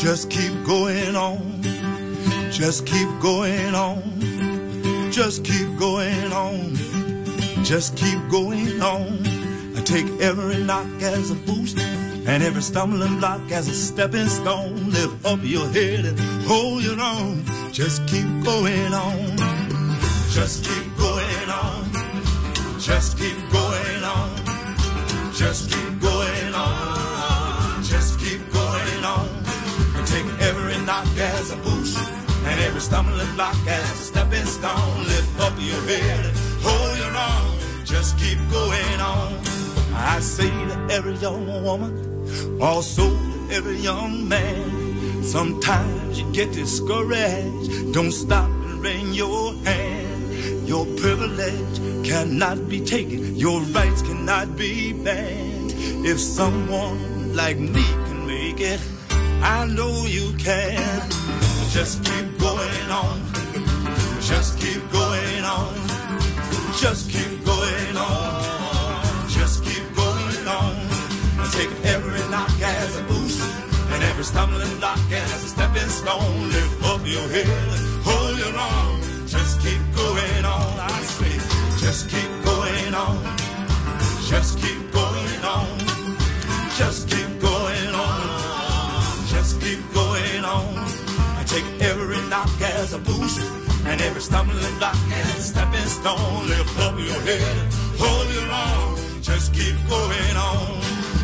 Just keep going on. Just keep going on. Just keep going on. Just keep going on. I take every knock as a boost and every stumbling block as a stepping stone. Lift up your head and hold your own. Just keep going on. Just keep going on. Just keep going on. Just keep going on. Just keep going on. I take every knock as a boost and every stumbling block as a stepping stone. Lift up your head and hold your own. Just keep going on. I say to every young woman, also to every young man, sometimes you get discouraged. Don't stop and wring your hand. Your privilege cannot be taken. Your rights cannot be banned. If someone like me can make it, I know you can. Just keep going on. Just keep going on. Just keep going on. Just keep going on. Take every knock as a boost and every stumbling block as a stepping stone. Lift up your head, hold your own. Just keep going on. I say, just keep going on. Just keep going on. Just keep going on. Just keep going on. I take every knock as a boost and every stumbling block as a stepping stone. Lift up your head, hold your own. Just keep going on.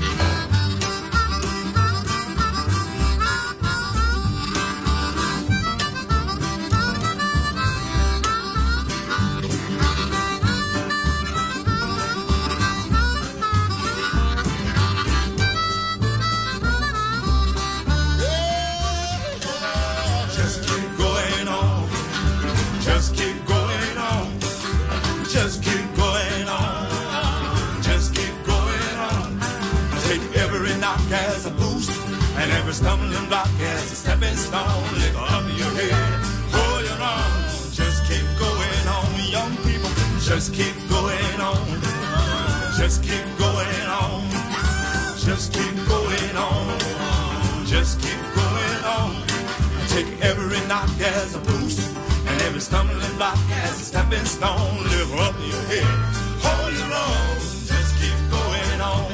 As a boost and every stumbling block as a stepping stone. Lift up your head, hold your own. Just keep going on, young people. Just keep going on. Just keep going on. Just keep going on. Just keep going on. Take every knock as a boost and every stumbling block as a stepping stone. Lift up your head, hold your own. Just keep going on.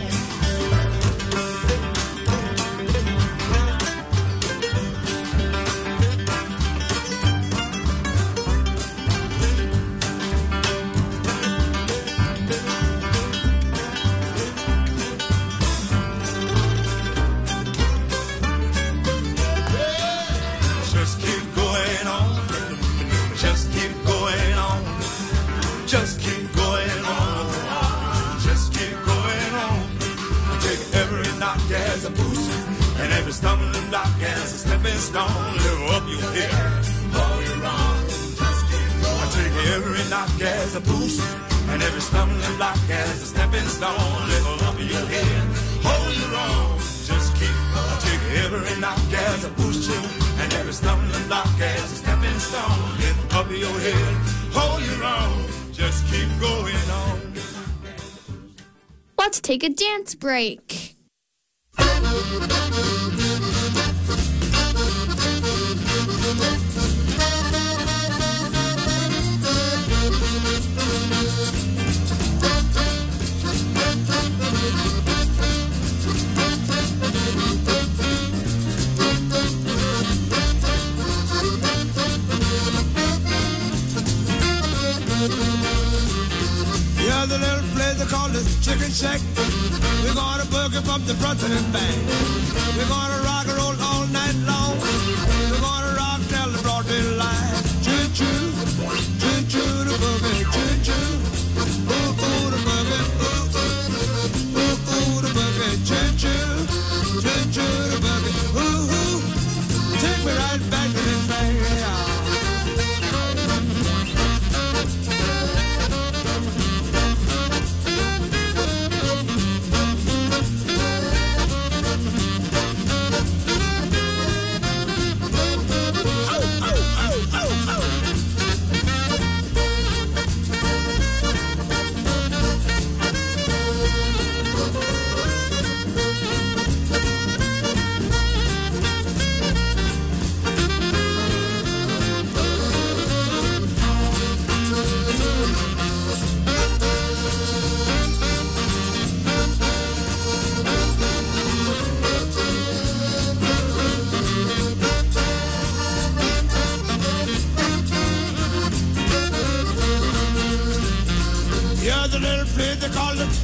Just keep going on. Just keep going on. Take every knock as a boost and every stumbling block as a stepping stone. Lift up your head, hold your own. Just keep going. I take every knock as a boost and every stumbling block as a stepping stone. Lift up your head, hold your own. Just keep going. I take every knock as a boost and every stumbling block as a stepping stone. Lift up your head, hold your own. Just keep going on. Let's take a dance break. Here's a little place they call this Chicken Shack. We're gonna boogie from the front to the back. We're gonna rock and roll all night long. We're gonna rock till the broad daylight. Choo choo, choo choo the boogie, choo choo. Ooh ooh the boogie, ooh ooh, ooh ooh the boogie, choo choo, choo choo the boogie, ooh ooh. Take me right back to this thing, yeah.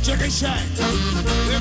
Chicken Shack.